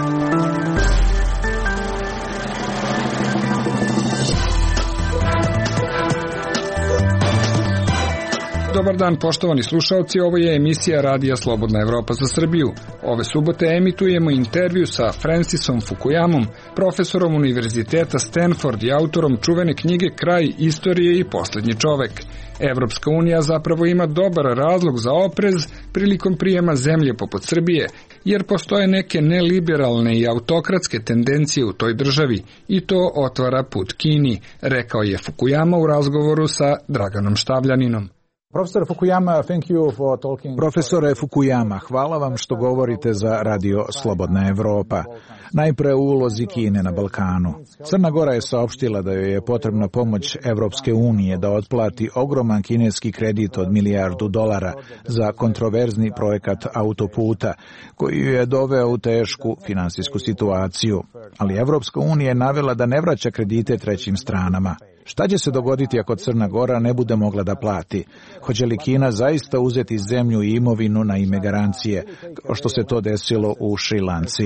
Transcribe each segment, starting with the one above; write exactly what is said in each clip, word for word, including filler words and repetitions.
Dobar dan, poštovani slušalci, ovo je emisija Radija Slobodna Evropa za Srbiju. Ove subote emitujemo intervju sa Francisom Fukuyamom, profesorom Univerziteta Stanford i autorom čuvene knjige Kraj istorije i poslednji čovek. Evropska unija zapravo ima dobar razlog za oprez prilikom prijema zemlje poput Srbije, jer postoje neke neliberalne i autokratske tendencije u toj državi i to otvara put Kini, rekao je Fukuyama u razgovoru sa Draganom Štavljaninom. Profesor Fukuyama, thank you for talking. Profesore Fukuyama, hvala vam što govorite za Radio Slobodna Evropa. Najpre u ulozi Kine na Balkanu. Crna Gora je saopštila da joj je potrebna pomoć Evropske unije da otplati ogroman kineski kredit od milijardu dolara za kontroverzni projekat autoputa, koji je doveo u tešku finansijsku situaciju. Ali Evropska unija je navela da ne vraća kredite trećim stranama. Šta će se dogoditi ako Crna Gora ne bude mogla da plati? Hoće li Kina zaista uzeti zemlju i imovinu na ime garancije, kao što se to desilo u Šrilanci? I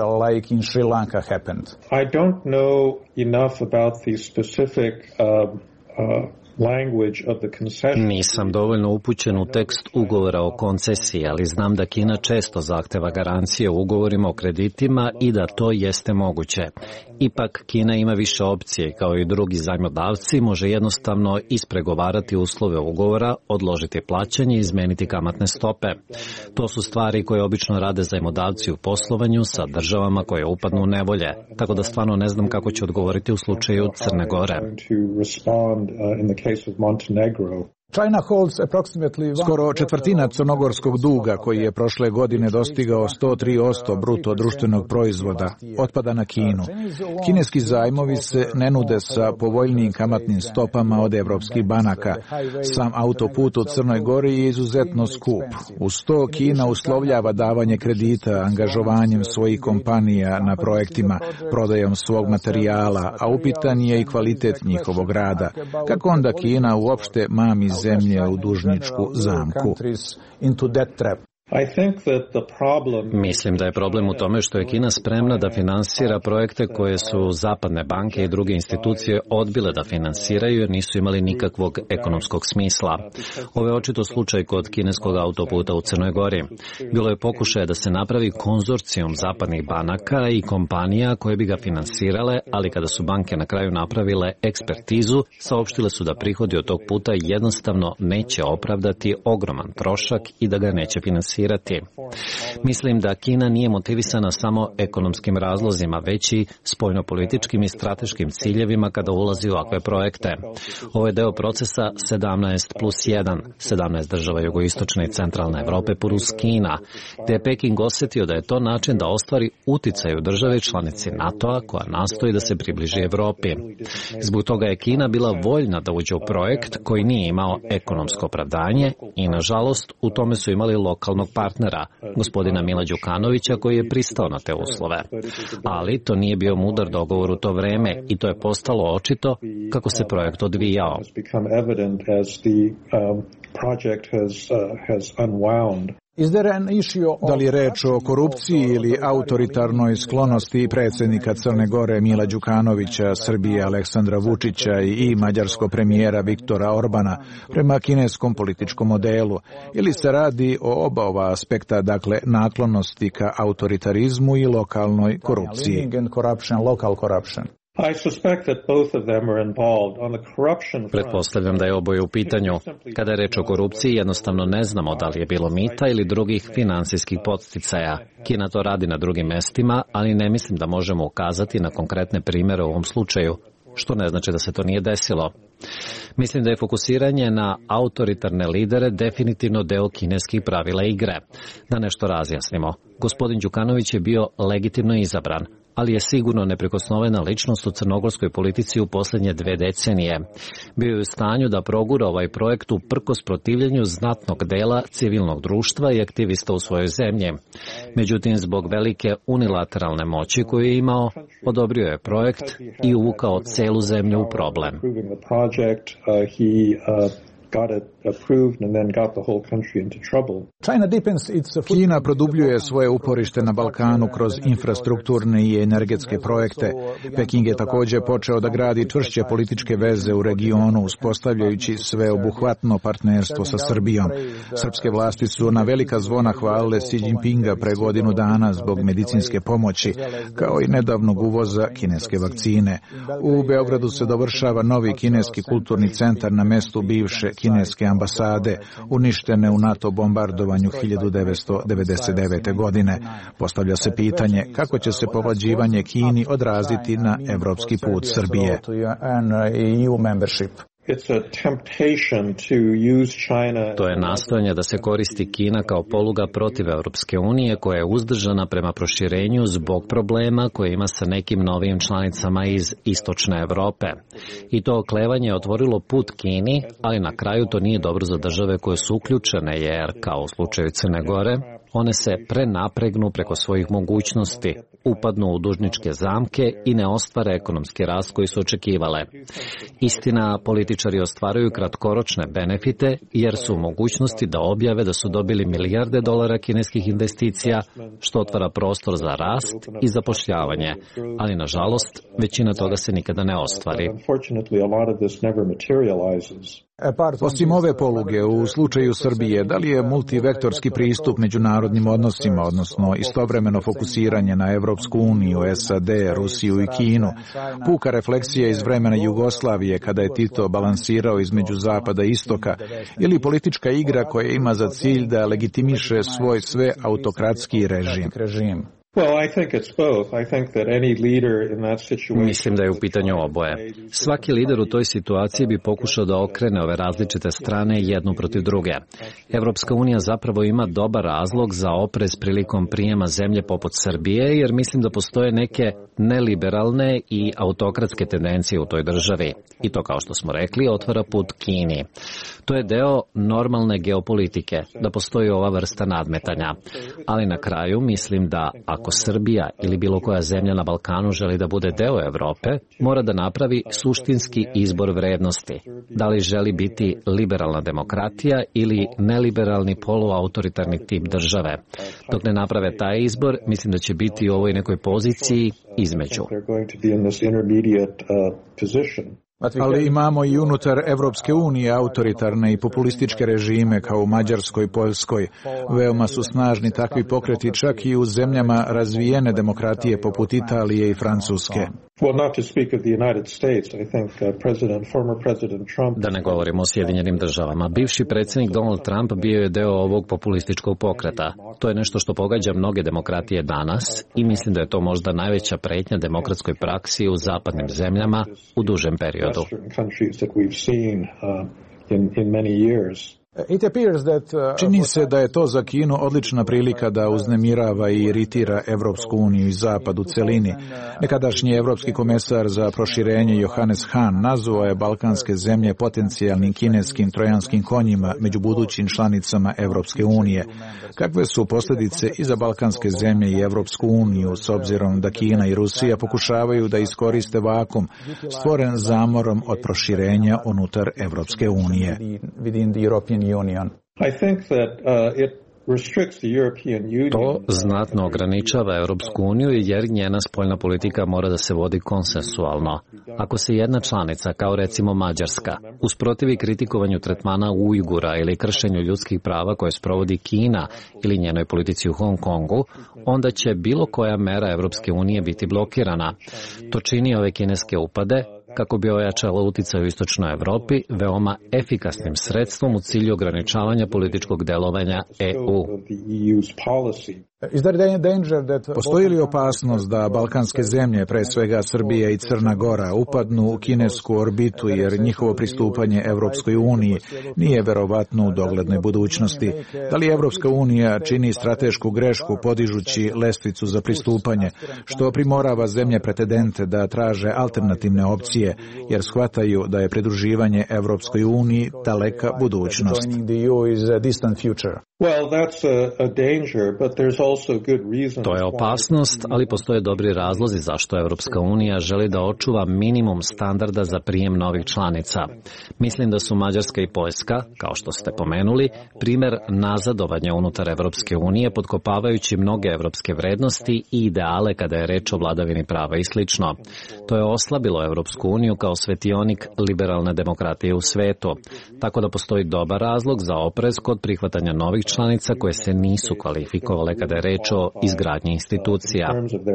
don't know enough about the specific uh, uh... Nisam dovoljno upućen u tekst ugovora o koncesiji, ali znam da Kina često zahteva garancije u ugovorima o kreditima i da to jeste moguće. Ipak, Kina ima više opcije, kao i drugi zajmodavci, može jednostavno ispregovarati uslove ugovora, odložiti plaćanje i izmeniti kamatne stope. To su stvari koje obično rade zajmodavci u poslovanju sa državama koje upadnu u nevolje, tako da stvarno ne znam kako će odgovoriti u slučaju Crne Gore. Skoro četvrtina crnogorskog duga, koji je prošle godine dostigao sto tri posto bruto društvenog proizvoda, otpada na Kinu. Kineski zajmovi se ne nude sa povoljnijim kamatnim stopama od evropskih banaka. Sam autoput u Crnoj Gori je izuzetno skup. Uz to Kina uslovljava davanje kredita angažovanjem svojih kompanija na projektima, prodajom svog materijala, a upitan je i kvalitet njihovog rada. Kako onda Kina uopšte mami zemlje u dužničku zamku? Mislim da je problem u tome što je Kina spremna da finansira projekte koje su zapadne banke i druge institucije odbile da finansiraju jer nisu imali nikakvog ekonomskog smisla. Ovo je očito slučaj kod kineskog autoputa u Crnoj Gori. Bilo je pokušaja da se napravi konzorcijum zapadnih banaka i kompanija koje bi ga finansirale, ali kada su banke na kraju napravile ekspertizu, saopštile su da prihodi od tog puta jednostavno neće opravdati ogroman trošak i da ga neće finansirati. Mislim da Kina nije motivisana samo ekonomskim razlozima, već i spoljnopolitičkim i strateškim ciljevima kada ulazi u ovakve projekte. Ovo je deo procesa sedamnaest plus jedan, sedamnaest država jugoistočne i centralne Evrope plus Kina, gde je Peking osetio da je to način da ostvari uticaj u države članici NATO-a koja nastoji da se približi Evropi. Zbog toga je Kina bila voljna da uđe u projekt koji nije imao ekonomsko opravdanje i, nažalost, u tome su imali lokalnog partnera, gospodina Mila Đukanovića, koji je pristao na te uslove. Ali to nije bio mudar dogovor u to vreme i to je postalo očito kako se projekt odvijao. Da li je reč o korupciji ili autoritarnoj sklonosti predsjednika Crne Gore Mila Đukanovića, Srbije Aleksandra Vučića i mađarskog premijera Viktora Orbana prema kineskom političkom modelu, ili se radi o oba ova aspekta, dakle naklonosti ka autoritarizmu i lokalnoj korupciji? Pretpostavljam da je oboje u pitanju. Kada je reč o korupciji, jednostavno ne znamo da li je bilo mita ili drugih finansijskih podsticaja. Kina to radi na drugim mestima, ali ne mislim da možemo ukazati na konkretne primere u ovom slučaju, što ne znači da se to nije desilo. Mislim da je fokusiranje na autoritarne lidere definitivno deo kineskih pravila igre. Da nešto razjasnimo. Gospodin Đukanović je bio legitimno izabran, ali je sigurno neprikosnovena ličnost u crnogorskoj politici u posljednje dve decenije. Bio je u stanju da progura ovaj projekt uprkos protivljenju znatnog dela civilnog društva i aktivista u svojoj zemlji. Međutim, zbog velike unilateralne moći koju je imao, odobrio je projekt i uvukao celu zemlju u problem. Kina produbljuje svoje uporište na Balkanu kroz infrastrukturne i energetske projekte. Peking je također počeo da gradi čvršće političke veze u regionu, uspostavljajući sveobuhvatno partnerstvo sa Srbijom. Srpske vlasti su na velika zvona hvalile Xi Jinpinga pre godinu dana zbog medicinske pomoći, kao i nedavnog uvoza kineske vakcine. U Beogradu se dovršava novi kineski kulturni centar na mestu bivše kineske ambasade, uništene u NATO bombardovanju hiljadu devetsto devedeset devete. godine. Postavlja se pitanje kako će se povlađivanje Kini odraziti na evropski put Srbije. To je nastojanje da se koristi Kina kao poluga protiv Europske unije, koja je uzdržana prema proširenju zbog problema koje ima sa nekim novim članicama iz istočne Evrope. I to oklevanje je otvorilo put Kini, ali na kraju to nije dobro za države koje su uključene, jer, kao u slučaju Crne Gore, one se prenapregnu preko svojih mogućnosti, upadnu u dužničke zamke i ne ostvare ekonomski rast koji su očekivale. Istina, političari ostvaruju kratkoročne benefite jer su u mogućnosti da objave da su dobili milijarde dolara kineskih investicija, što otvara prostor za rast i zapošljavanje, ali nažalost većina toga se nikada ne ostvari. Osim ove poluge, u slučaju Srbije, da li je multivektorski pristup međunarodnim odnosima, odnosno istovremeno fokusiranje na Evropsku uniju, S A D, Rusiju i Kinu, puka refleksija iz vremena Jugoslavije kada je Tito balansirao između zapada i istoka, ili politička igra koja ima za cilj da legitimiše svoj sve autokratski režim? Mislim da je u pitanju oboje. Svaki lider u toj situaciji bi pokušao da okrene ove različite strane jednu protiv druge. Evropska unija zapravo ima dobar razlog za oprez prilikom prijema zemlje poput Srbije, jer mislim da postoje neke neliberalne i autokratske tendencije u toj državi. I to, kao što smo rekli, otvara put Kini. To je deo normalne geopolitike, da postoji ova vrsta nadmetanja. Ali na kraju mislim da ako Srbija ili bilo koja zemlja na Balkanu želi da bude deo Evrope, mora da napravi suštinski izbor vrednosti. Da li želi biti liberalna demokratija ili neliberalni poluautoritarni tip države. Dok ne naprave taj izbor, mislim da će biti u ovoj nekoj poziciji između. Ali imamo i unutar Evropske unije autoritarne i populističke režime kao u Mađarskoj i Poljskoj. Veoma su snažni takvi pokreti čak i u zemljama razvijene demokratije poput Italije i Francuske. Da ne govorimo o Sjedinjenim državama. Bivši predsjednik Donald Trump bio je deo ovog populističkog pokreta. To je nešto što pogađa mnoge demokratije danas i mislim da je to možda najveća pretnja demokratskoj praksi u zapadnim zemljama u dužem periodu. Čini se da je to za Kinu odlična prilika da uznemirava i iritira Evropsku uniju i Zapad u celini. Nekadašnji evropski komesar za proširenje Johannes Hahn nazvao je balkanske zemlje potencijalnim kineskim trojanskim konjima među budućim članicama Evropske unije. Kakve su posljedice i za balkanske zemlje i Evropsku uniju, s obzirom da Kina i Rusija pokušavaju da iskoriste vakum stvoren zamorom od proširenja unutar Evropske unije? To znatno ograničava Europsku uniju jer njena spoljna politika mora da se vodi konsensualno. Ako se jedna članica, kao recimo Mađarska, usprotivi kritikovanju tretmana Ujgura ili kršenju ljudskih prava koje sprovodi Kina ili njenoj politici u Hong Kongu, onda će bilo koja mera Europske unije biti blokirana. To čini ove kineske upade, kako bi ojačala uticaj u istočnoj Evropi, veoma efikasnim sredstvom u cilju ograničavanja političkog delovanja E U. Postoji li opasnost da balkanske zemlje, pre svega Srbija i Crna Gora, upadnu u kinesku orbitu jer njihovo pristupanje Evropskoj uniji nije verovatno u doglednoj budućnosti? Da li Evropska unija čini stratešku grešku podižući lestvicu za pristupanje, što primorava zemlje pretendente da traže alternativne opcije, jer shvataju da je pridruživanje Evropskoj uniji daleka budućnost? Well, that's a, a danger, but there's also good reasons. To je opasnost, ali postoje dobri razlozi zašto Evropska unija želi da očuva minimum standarda za prijem novih članica. Mislim da su Mađarska i Poljska, kao što ste pomenuli, primer nazadovanja unutar Evropske unije, potkopavajući mnoge evropske vrednosti i ideale kada je reč o vladavini prava i slično. To je oslabilo Evropsku uniju kao svetionik liberalne demokratije u svetu, tako da postoji dobar razlog za oprez kod prihvatanja novih članica koje se nisu kvalifikovale kada je reč o izgradnji institucija.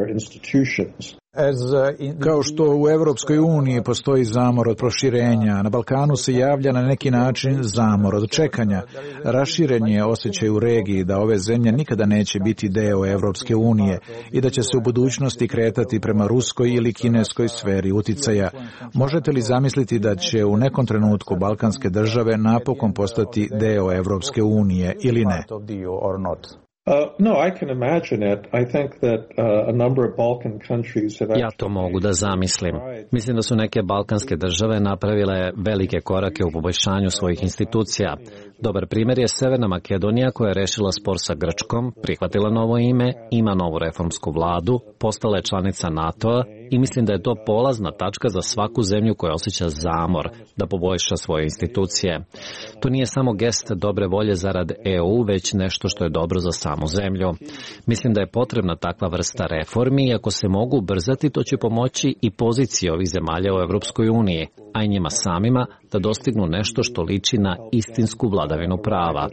Kao što u Evropskoj uniji postoji zamor od proširenja, na Balkanu se javlja na neki način zamor od čekanja. Raširen je osjećaj u regiji da ove zemlje nikada neće biti deo Evropske unije i da će se u budućnosti kretati prema ruskoj ili kineskoj sferi uticaja. Možete li zamisliti da će u nekom trenutku balkanske države napokon postati deo Evropske unije ili ne? Uh, no, I can imagine it. I think that uh, a number of Balkan countries have Ja to mogu da zamislim. Mislim da su neke balkanske države napravile velike korake u poboljšanju svojih institucija. Dobar primjer je Severna Makedonija koja je rešila spor sa Grčkom, prihvatila novo ime, ima novu reformsku vladu, postala je članica NATO-a i mislim da je to polazna tačka za svaku zemlju koja osjeća zamor da poboljša svoje institucije. To nije samo gest dobre volje zarad E U, već nešto što je dobro za samu zemlju. Mislim da je potrebna takva vrsta reformi i ako se mogu ubrzati, to će pomoći i poziciji ovih zemalja u Evropskoj uniji, a i njima samima da dostignu nešto što liči na istinsku vladavinu prava.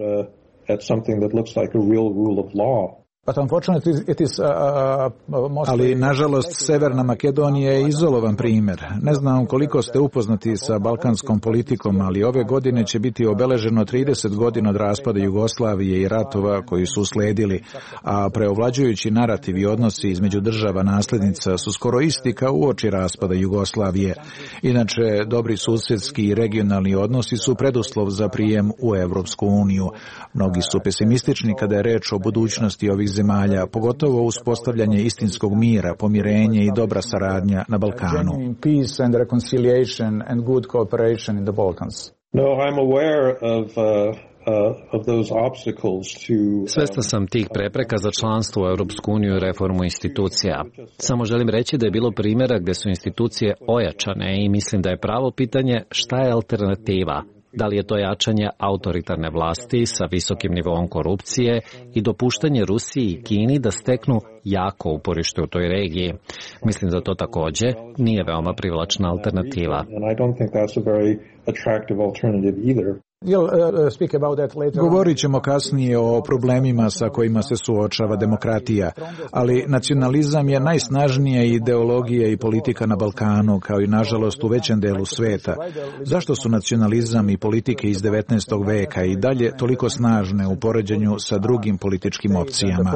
Ali, nažalost, Severna Makedonija je izolovan primjer. Ne znam koliko ste upoznati sa balkanskom politikom, ali ove godine će biti obeleženo trideset godina od raspada Jugoslavije i ratova koji su usledili, a preovlađujući narativ i odnosi između država naslednica su skoro isti kao uoči raspada Jugoslavije. Inače, dobri susjedski i regionalni odnosi su preduslov za prijem u Evropsku uniju. Mnogi su pesimistični kada je reč o budućnosti ovih zemalja, pogotovo uspostavljanje istinskog mira, pomirenje i dobra saradnja na Balkanu. No, I'm aware of uh, uh, of those obstacles to Svestan sam tih prepreka za članstvo u Europsku uniju i reformu institucija. Samo želim reći da je bilo primjera gdje su institucije ojačane i mislim da je pravo pitanje šta je alternativa. Da li je to jačanje autoritarne vlasti sa visokim nivoom korupcije i dopuštanje Rusiji i Kini da steknu jako uporište u toj regiji? Mislim da to također nije veoma privlačna alternativa. Govorit ćemo kasnije o problemima sa kojima se suočava demokratija, ali nacionalizam je najsnažnija ideologija i politika na Balkanu, kao i nažalost u većem delu sveta. Zašto su nacionalizam i politike iz devetnaestog veka i dalje toliko snažne u poređenju sa drugim političkim opcijama?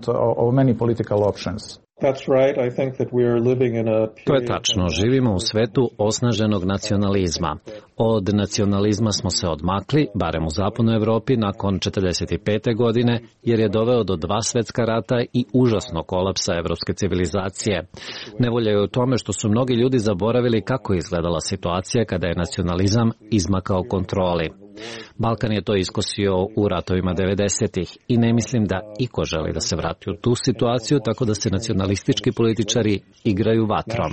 To je tačno. Živimo u svetu osnaženog nacionalizma. Od nacionalizma smo se odmakli, barem u zapadnoj Evropi, nakon četrdeset pete godine, jer je doveo do dva svetska rata i užasnog kolapsa evropske civilizacije. Nevolja je u tome što su mnogi ljudi zaboravili kako je izgledala situacija kada je nacionalizam izmakao kontroli. Balkan je to iskosio u ratovima devedesetih i ne mislim da iko želi da se vrati u tu situaciju, tako da se nacionalistički političari igraju vatrom.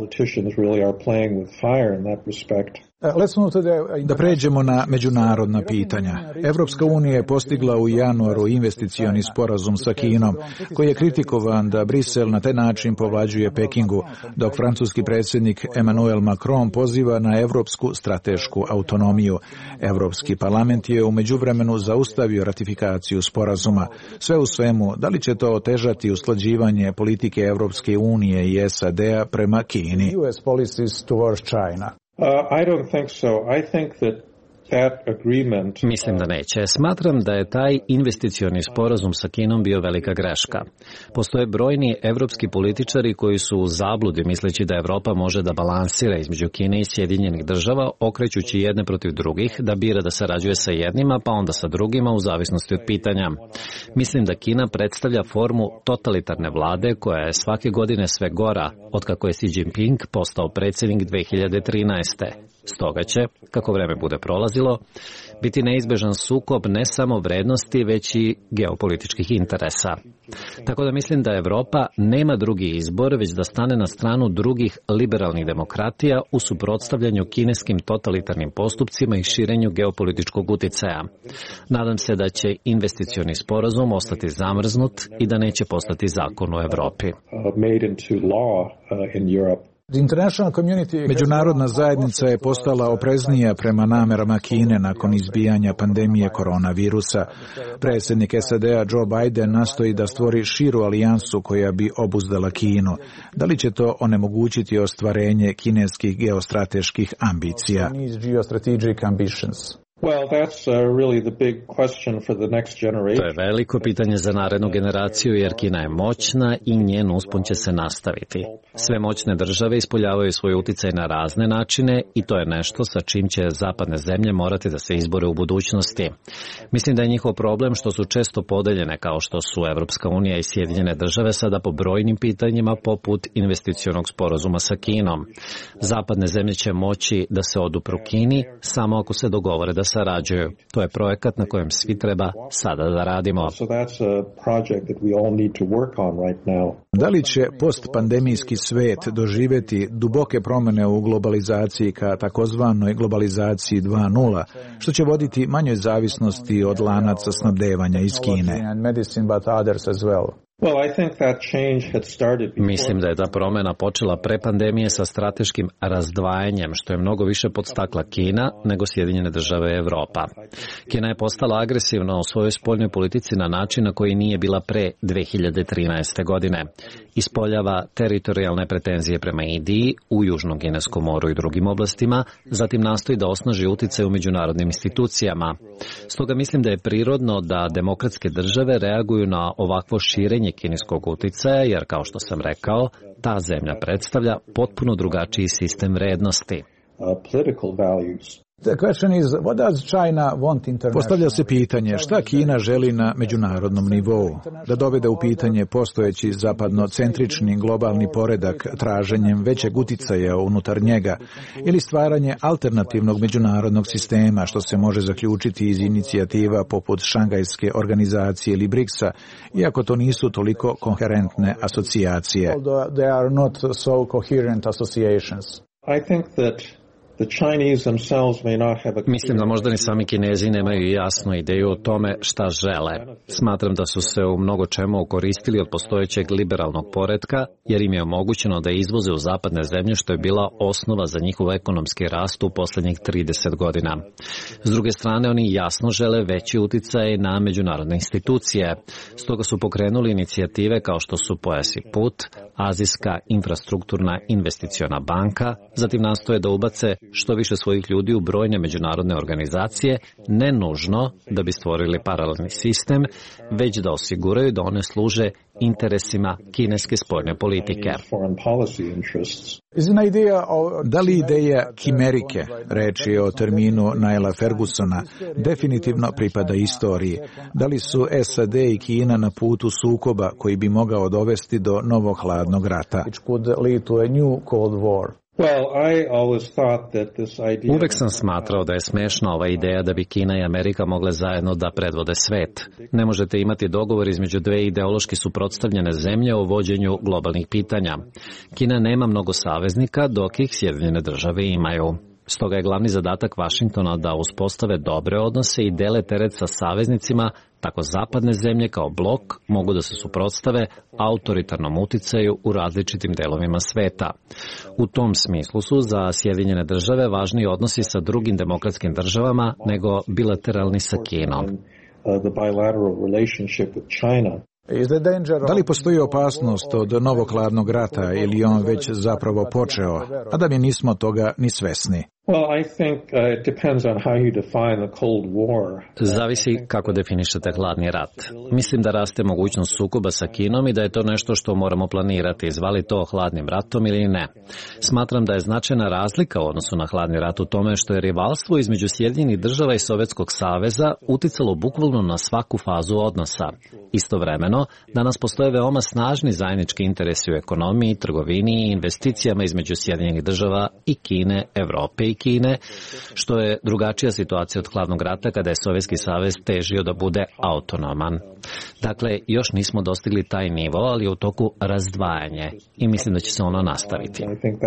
Da pređemo na međunarodna pitanja. Evropska unija je postigla u januaru investicioni sporazum sa Kinom, koji je kritikovan da Brisel na taj način povlađuje Pekingu, dok francuski predsjednik Emmanuel Macron poziva na evropsku stratešku autonomiju. Evropski parlament je u međuvremenu zaustavio ratifikaciju sporazuma. Sve u svemu, da li će to otežati usklađivanje politike Evropske unije i S A D-a prema Kini? Uh, I don't think so. I think that that agreement, Mislim da neće. Smatram da je taj investicioni sporazum sa Kinom bio velika greška. Postoje brojni evropski političari koji su u zabludi misleći da Evropa može da balansira između Kine i Sjedinjenih država, okrećući jedne protiv drugih, da bira da sarađuje sa jednima pa onda sa drugima u zavisnosti od pitanja. Mislim da Kina predstavlja formu totalitarne vlade koja je svake godine sve gora otkako je Xi Jinping postao predsjednik dve hiljade trinaeste. Stoga će, kako vreme bude prolazilo, biti neizbežan sukob ne samo vrednosti, već i geopolitičkih interesa. Tako da mislim da Evropa nema drugi izbor, već da stane na stranu drugih liberalnih demokratija u suprotstavljanju kineskim totalitarnim postupcima i širenju geopolitičkog uticaja. Nadam se da će investicioni sporazum ostati zamrznut i da neće postati zakon u Evropi. Međunarodna zajednica je postala opreznija prema namerama Kine nakon izbijanja pandemije koronavirusa. Predsjednik S A D-a Joe Biden nastoji da stvori širu alijansu koja bi obuzdala Kinu. Da li će to onemogućiti ostvarenje kineskih geostrateških ambicija? Well, that's uh, really the big question for the next generation. To je veliko pitanje za narednu generaciju, jer Kina je moćna i njen uspon će se nastaviti. Sve moćne države ispoljavaju svoj uticaj na razne načine i to je nešto sa čim će zapadne zemlje morati da se izbore u budućnosti. Mislim da je njihov problem što su često podeljene kao što su Evropska unija i Sjedinjene države sada po brojnim pitanjima poput investicionog sporazuma sa Kinom. Zapadne zemlje će moći da se odupru Kini samo ako se dogovore da sarađuju. To je projekat na kojem svi treba sada da radimo. Da li će postpandemijski svet doživjeti duboke promjene u globalizaciji ka takozvanoj globalizaciji dva nula, što će voditi manjoj zavisnosti od lanaca snabdevanja iz Kine? Mislim da je ta promjena počela pre pandemije sa strateškim razdvajanjem, što je mnogo više podstakla Kina nego Sjedinjene države i Evropa. Kina je postala agresivna u svojoj spoljnoj politici na način na koji nije bila pre dve hiljade trinaeste. godine. Ispoljava teritorijalne pretenzije prema Indiji, u Južnom Kineskom moru i drugim oblastima, zatim nastoji da osnaži uticaj u međunarodnim institucijama. Stoga mislim da je prirodno da demokratske države reaguju na ovakvo širenje kineskog uticaja, jer kao što sam rekao, ta zemlja predstavlja potpuno drugačiji sistem vrednosti. Postavlja se pitanje šta Kina želi na međunarodnom nivou, da dovede u pitanje postojeći zapadnocentrični globalni poredak traženjem većeg uticaja unutar njega ili stvaranje alternativnog međunarodnog sistema, što se može zaključiti iz inicijativa poput Šangajske organizacije ili briksa, iako to nisu toliko koherentne asocijacije. I think that Mislim da možda ni sami Kinezi nemaju jasnu ideju o tome šta žele. Smatram da su se u mnogo čemu okoristili od postojećeg liberalnog poretka, jer im je omogućeno da izvoze u zapadne zemlje, što je bila osnova za njihov ekonomski rast u poslednjih trideset godina. S druge strane, oni jasno žele veći uticaj na međunarodne institucije. Stoga su pokrenuli inicijative kao što su Pojas i put, Azijska infrastrukturna investiciona banka, zatim nastoje da ubace što više svojih ljudi u brojne međunarodne organizacije, ne nužno da bi stvorili paralelni sistem, već da osiguraju da one služe interesima kineske spoljne politike. Da li ideja kimerike, reč je o terminu Niela Fergusona, definitivno pripada istoriji? Da li su S A D i Kina na putu sukoba koji bi mogao dovesti do novog hladnog rata? Uvek sam smatrao da je smešna ova ideja da bi Kina i Amerika mogle zajedno da predvode svet. Ne možete imati dogovor između dve ideološki suprotstavljene zemlje o vođenju globalnih pitanja. Kina nema mnogo saveznika, dok ih Sjedinjene države imaju. Stoga je glavni zadatak Vašingtona da uspostave dobre odnose i dele teret sa saveznicima, tako zapadne zemlje kao blok mogu da se suprotstave autoritarnom uticaju u različitim delovima sveta. U tom smislu su za Sjedinjene države važniji odnosi sa drugim demokratskim državama nego bilateralni sa Kinom. Da li postoji opasnost od novog hladnog rata ili on već zapravo počeo, a da mi nismo toga ni svesni? Zavisi kako definišete hladni rat. Mislim da raste mogućnost sukoba sa Kinom i da je to nešto što moramo planirati, zvali to hladnim ratom ili ne. Smatram da je značajna razlika u odnosu na hladni rat u tome što je rivalstvo između Sjedinjenih država i Sovjetskog saveza uticalo bukvalno na svaku fazu odnosa. Istovremeno, danas postoje veoma snažni zajednički interesi u ekonomiji, trgovini i investicijama između Sjedinjenih država i Kine, Evrope i Kine, što je drugačija situacija od hladnog rata kada je Sovjetski savez težio da bude autonoman. Dakle, još nismo dostigli taj nivo, ali je u toku razdvajanje i mislim da će se ono nastaviti.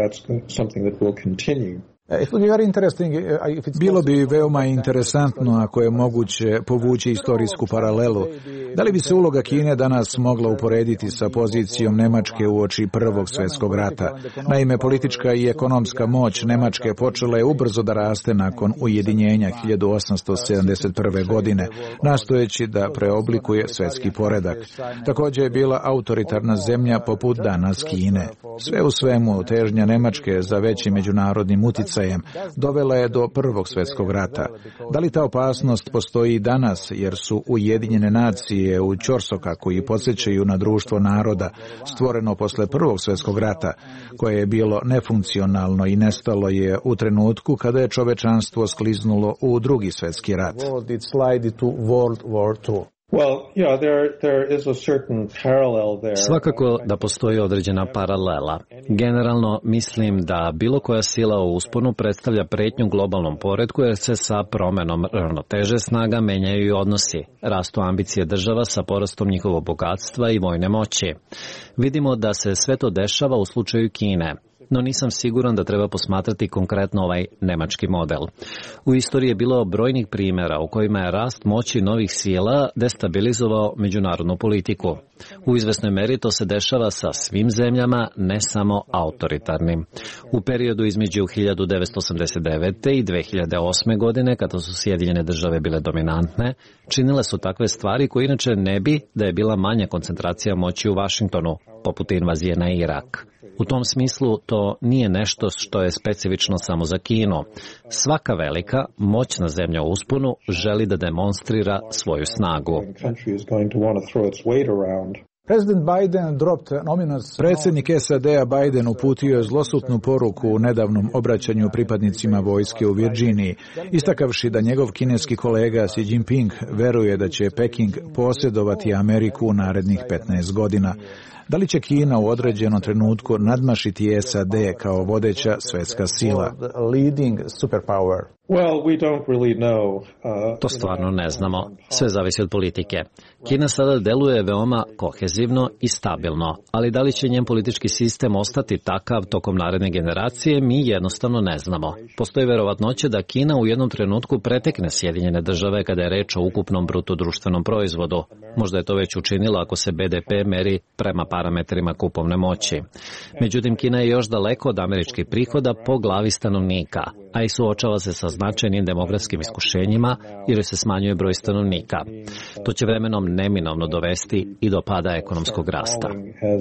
Bilo bi veoma interesantno ako je moguće povući istorijsku paralelu. Da li bi se uloga Kine danas mogla uporediti sa pozicijom Nemačke uoči Prvog svjetskog rata? Naime, politička i ekonomska moć Nemačke počela je ubrzo da raste nakon ujedinjenja hiljadu osamsto sedamdeset prve. godine, nastojeći da preoblikuje svjetski poredak. Također je bila autoritarna zemlja poput danas Kine. Sve u svemu, težnja Nemačke za većim međunarodnim uticajem dovela je do Prvog svjetskog rata. Da li ta opasnost postoji i danas, jer su Ujedinjene nacije u ćorsokaku i podsjećaju na društvo naroda stvoreno posle Prvog svjetskog rata, koje je bilo nefunkcionalno i nestalo je u trenutku kada je čovečanstvo skliznulo u Drugi svjetski rat. Svakako da postoji određena paralela. Generalno mislim da bilo koja sila u usponu predstavlja pretnju globalnom poretku jer se sa promenom ravnoteže snaga menjaju i odnosi. Rastu ambicije država sa porastom njihovog bogatstva i vojne moći. Vidimo da se sve to dešava u slučaju Kine. No nisam siguran da treba posmatrati konkretno ovaj nemački model. U istoriji je bilo brojnih primjera u kojima je rast moći novih sila destabilizovao međunarodnu politiku. U izvesnoj meri to se dešava sa svim zemljama, ne samo autoritarnim. U periodu između hiljadu devetsto osamdeset devete. i dve hiljade osme. godine, kada su Sjedinjene države bile dominantne, činile su takve stvari koje inače ne bi da je bila manja koncentracija moći u Vašingtonu, poput invazije na Irak. U tom smislu to nije nešto što je specifično samo za Kinu. Svaka velika, moćna zemlja u usponu želi da demonstrira svoju snagu. Predsjednik S A D-a Biden uputio je zlosutnu poruku u nedavnom obraćanju pripadnicima vojske u Virginiji, istakavši da njegov kineski kolega Xi Jinping veruje da će Peking posjedovati Ameriku u narednih petnaest godina. Da li će Kina u određenom trenutku nadmašiti S A D kao vodeća svjetska sila? To stvarno ne znamo. Sve zavisi od politike. Kina sada deluje veoma kohezivno i stabilno, ali da li će njen politički sistem ostati takav tokom naredne generacije, mi jednostavno ne znamo. Postoji verovatnoća da Kina u jednom trenutku pretekne Sjedinjene države kada je reč o ukupnom bruto društvenom proizvodu. Možda je to već učinilo ako se B D P meri prema parametrima kupovne moći. Međutim, Kina je još daleko od američkih prihoda po glavi stanovnika, a i suočava se sa značajnim demografskim iskušenjima jer se smanjuje broj stanovnika. To će vremenom neminovno dovesti i do pada ekonomskog rasta.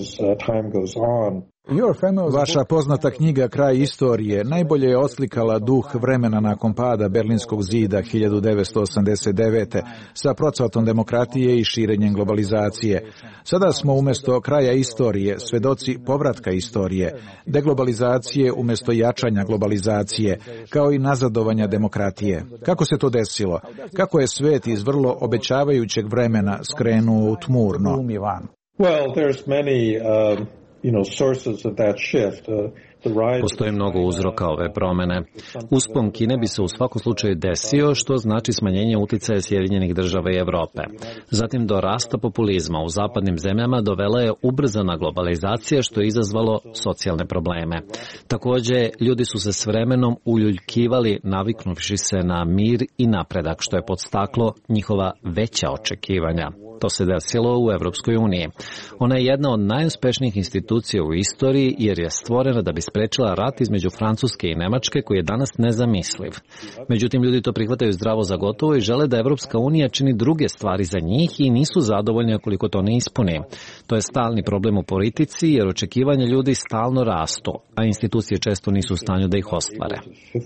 Vaša poznata knjiga Kraj istorije najbolje je oslikala duh vremena nakon pada Berlinskog zida hiljadu devetsto osamdeset devete. sa procvatom demokratije i širenjem globalizacije. Sada smo umjesto kraja istorije svedoci povratka istorije, deglobalizacije umjesto jačanja globalizacije, kao i nazadovanja demokratije. Kako se to desilo? Kako je svet iz vrlo obećavajućeg vremena skrenuo u tmurno? Well, there's many uh... You know, sources of that shift. Uh, Postoji mnogo uzroka ove promene. Uspon Kine bi se u svakom slučaju desio, što znači smanjenje uticaja Sjedinjenih država i Evrope. Zatim do rasta populizma u zapadnim zemljama dovela je ubrzana globalizacija, što je izazvalo socijalne probleme. Također, ljudi su se s vremenom uljuljkivali naviknuvši se na mir i napredak, što je podstaklo njihova veća očekivanja. To se desilo u Evropskoj uniji. Ona je jedna od najuspešnijih institucija u istoriji jer je stvorena da bi sprečila rat između Francuske i Nemačke koji je danas nezamisliv. Međutim, ljudi to prihvataju zdravo za gotovo i žele da Evropska unija čini druge stvari za njih i nisu zadovoljni ukoliko to ne ispuni. To je stalni problem u politici jer očekivanja ljudi stalno rastu, a institucije često nisu u stanju da ih ostvare.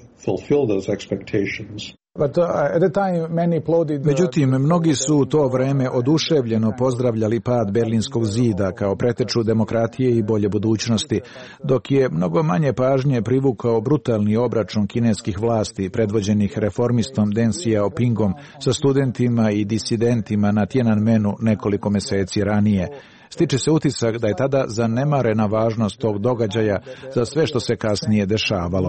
Međutim, mnogi su u to vreme oduševljeno pozdravljali pad Berlinskog zida kao preteču demokratije i bolje budućnosti, dok je mnogo manje pažnje privukao brutalni obračun kineskih vlasti predvođenih reformistom Deng Xiaopingom sa studentima i disidentima na Tiananmenu nekoliko meseci ranije. Stiče se utisak da je tada zanemarena važnost tog događaja za sve što se kasnije dešavalo.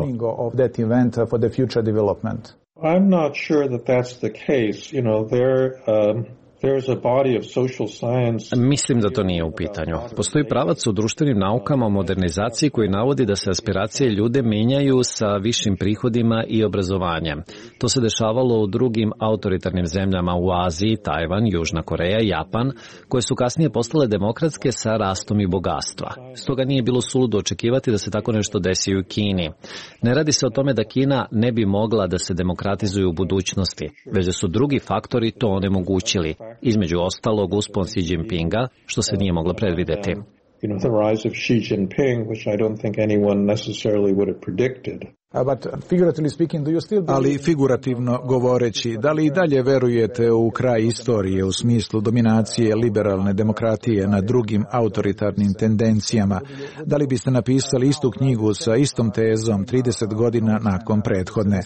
I'm not sure that that's the case. You know, there um Mislim da to nije u pitanju. Postoji pravac u društvenim naukama o modernizaciji koji navodi da se aspiracije ljude menjaju sa višim prihodima i obrazovanjem. To se dešavalo u drugim autoritarnim zemljama u Aziji, Tajvan, Južna Koreja, Japan, koje su kasnije postale demokratske sa rastom i bogatstva. Stoga nije bilo suludo očekivati da se tako nešto desi u Kini. Ne radi se o tome da Kina ne bi mogla da se demokratizuje u budućnosti, već da su drugi faktori to onemogućili. Između ostalog uspon Xi Jinpinga, što se nije moglo predvideti. Ali figurativno govoreći, da li i dalje verujete u kraj istorije u smislu dominacije liberalne demokratije nad drugim autoritarnim tendencijama? Da li biste napisali istu knjigu sa istom tezom trideset godina nakon prethodne?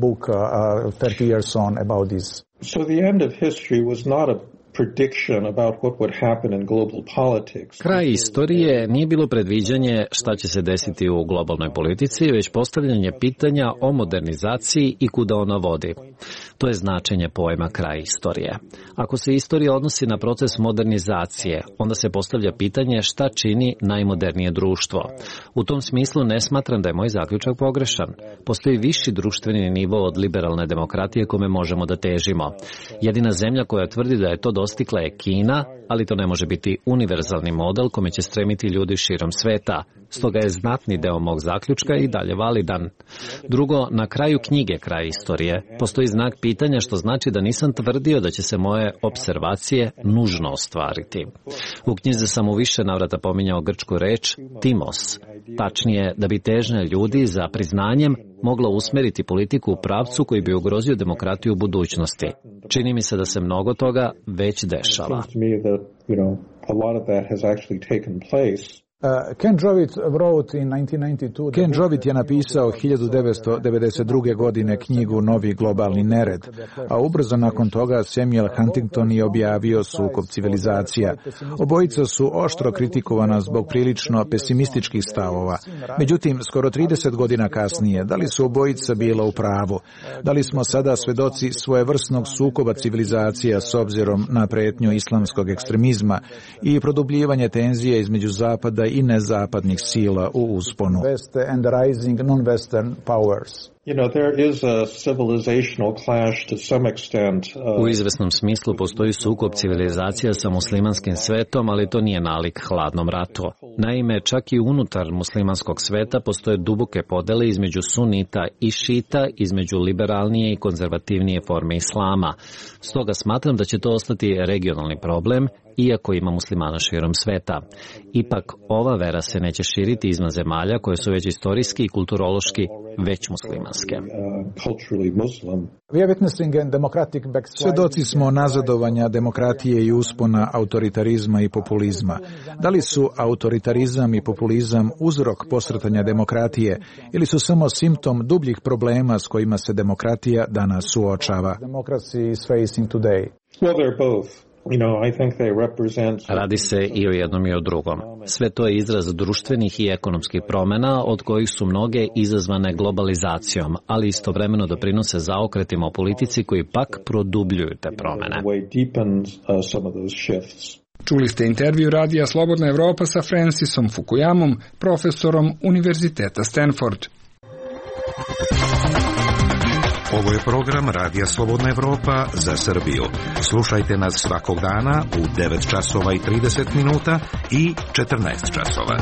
So the end of history was not a prediction about what would happen in global politics. Kraj istorije nije bilo predviđanje šta će se desiti u globalnoj politici, već postavljanje pitanja o modernizaciji i kuda ona vodi. To je značenje pojma kraj istorije. Ako se istorija odnosi na proces modernizacije, onda se postavlja pitanje šta čini najmodernije društvo. U tom smislu ne smatram da je moj zaključak pogrešan. Postoji viši društveni nivo od liberalne demokratije kome možemo da težimo. Jedina zemlja koja tvrdi da je to dostigla je Kina, ali to ne može biti univerzalni model kome će stremiti ljudi širom sveta. Stoga je znatni deo mog zaključka i dalje validan. Drugo, na kraju knjige Kraj istorije postoji znak pitanja, što znači da nisam tvrdio da će se moje observacije nužno ostvariti. U knjizi sam u više navrata pominjao grčku reč timos, tačnije da bi težnja ljudi za priznanjem mogla usmeriti politiku u pravcu koji bi ugrozio demokratiju u budućnosti. Čini mi se da se mnogo toga već dešava. Uh, Ken Jovit wrote in nineteen ninety-two. Ken Jovit je napisao hiljadu devetsto devedeset druge. godine knjigu Novi globalni nered, a ubrzo nakon toga Samuel Huntington je objavio Sukob civilizacija. Obojica su oštro kritikovana zbog prilično pesimističkih stavova. Međutim, skoro trideset godina kasnije, da li su obojica bila u pravu? Da li smo sada svedoci svojevrsnog sukoba civilizacija s obzirom na pretnju islamskog ekstremizma i produbljivanje tenzije između zapada i nezapadnih sila u usponu? You know, there is a civilizational clash to some extent. Uh, U izvesnom smislu postoji sukob civilizacija sa muslimanskim svetom, ali to nije nalik hladnom ratu. Naime, čak i unutar muslimanskog sveta postoje duboke podele između sunita i šita, između liberalnije i konzervativnije forme islama. Stoga smatram da će to ostati regionalni problem, iako ima muslimana širom sveta. Ipak, ova vera se neće širiti izvan zemalja koje su već istorijski i kulturološki već muslimanske. Svedoci smo nazadovanja demokratije i uspona autoritarizma i populizma. Da li su autoritarizam i populizam uzrok posrtanja demokratije ili su samo simptom dubljih problema s kojima se demokratija danas suočava? Well, they're both. You know, I think they represent... Radi se i o jednom i o drugom. Sve to je izraz društvenih i ekonomskih promjena, od kojih su mnoge izazvane globalizacijom, ali istovremeno doprinose zaokretima u politici koji pak produbljuju te promjene. Čuli ste intervju Radija Slobodna Evropa sa Francisom Fukuyamom, profesorom Univerziteta Stanford. Ovo je program Radija Slobodna Evropa za Srbiju. Slušajte nas svakog dana u devet časova i trideset minuta i četrnaest časova.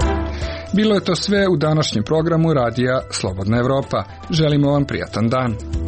Bilo je to sve u današnjem programu Radija Slobodna Evropa. Želimo vam prijatan dan.